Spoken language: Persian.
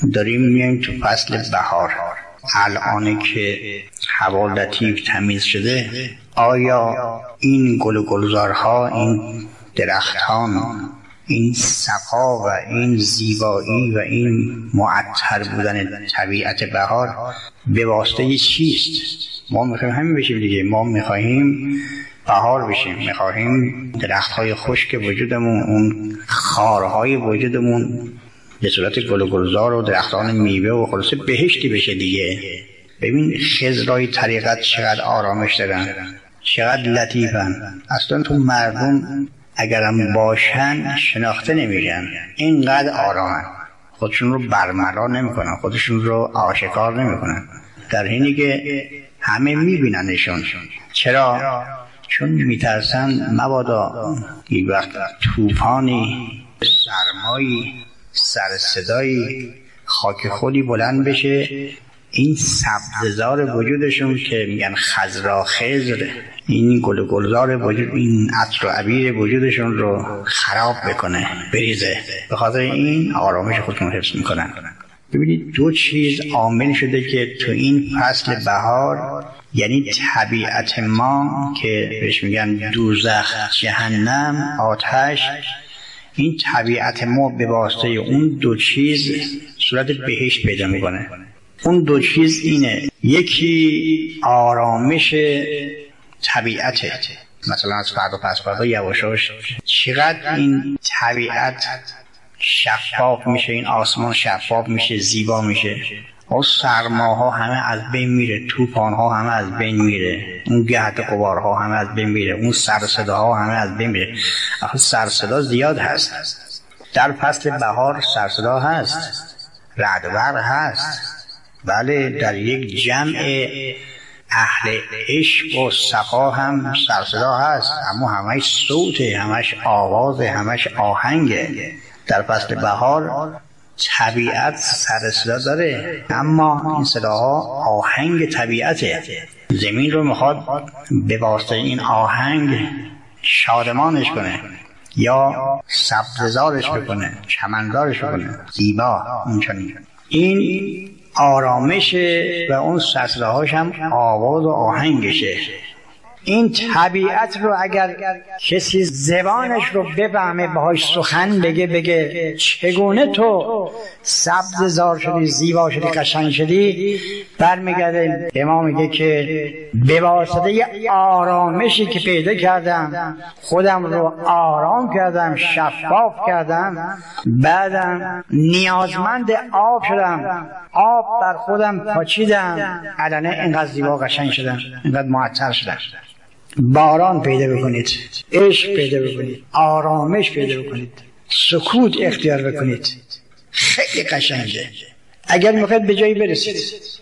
داریم میایم تو فصل بهار. الان که هوا لطیف تمیز شده، آیا این گل و گلزارها، این درختان، این صفا و این زیبایی و این معطر بودن طبیعت بهار به واسطه چیست؟ ما میخوایم همین بشیم دیگه. ما میخوایم بهار بشیم، میخوایم درختهای خشک وجودمون، اون خارهای وجودمون به صورت گل و گلزار و درختان میوه و خلاصه بهشتی بشه دیگه. ببین خضرهای طریقت چقدر آرامش دارن، چقدر لطیفن. اصلا تو مردم اگرم باشن شناخته نمیشن، اینقدر آرامن، خودشون رو برملا نمیکنن، خودشون رو آشکار نمیکنن، در حینی که همه میبیننشون. چرا؟ چون میترسن مبادا یک وقت طوفانی، سرمایی، سرصدایی، خاک خودی بلند بشه، این سبززار وجودشون که میگن خضرا خضر، این گل و گلزار وجود، این عطر و عبیر وجودشون رو خراب بکنه، بریزه. به خاطر این آرامش خودشون حفظ میکنن. ببینید دو چیز عامل شده که تو این فصل بهار، یعنی طبیعت ما که بهش میگن دوزخ، جهنم، آتش، این طبیعت ما به واسطه اون دو چیز صورت بهشت پیدا میکنه. اون دو چیز اینه، یکی آرامش طبیعته، مثلا از فردا پس فردا یواشاش چقدر این طبیعت شفاف میشه، این آسمان شفاف میشه، زیبا میشه، اون سرماها همه از بین میره، طوفان‌ها همه از بین میره، اون گرد غبارها همه از بین میره، اون سرصداها همه از بین میره. آخه سرصدا زیاد هست در فصل بهار، سرصدا هست، رعدور هست، بله، در یک جمع اهل عشق و صفا هم سرصدا هست، اما همش صوته، همش آوازه، همش آهنگه. در فصل بهار طبیعت سرصدا داره، اما این صداها آهنگ طبیعته. زمین رو میخواد به واسطه این آهنگ شادمانش کنه، یا سبززارش بکنه، چمنزارش بکنه، زیبا. این آرامش و اون سرصداهاش هم آواز و آهنگشه. این طبیعت رو اگر کسی زبانش رو بفهمه، باهاش سخن بگه چگونه تو سبززار شدی، زیبا شدی، قشنگ شدی، برمیگرده به ما میگه که به واسطه آرامشی که پیدا کردم، خودم رو آرام کردم، شفاف کردم، بعدم نیازمند آب شدم، آب بر خودم پاچیدم، الان اینقدر زیبا قشنگ شدم، اینقدر معطر شدم. باران پیدا بکنید، عشق پیدا بکنید، آرامش پیدا بکنید، سکوت اختیار بکنید، خیلی قشنگه. اگر میخواید به جایی برسید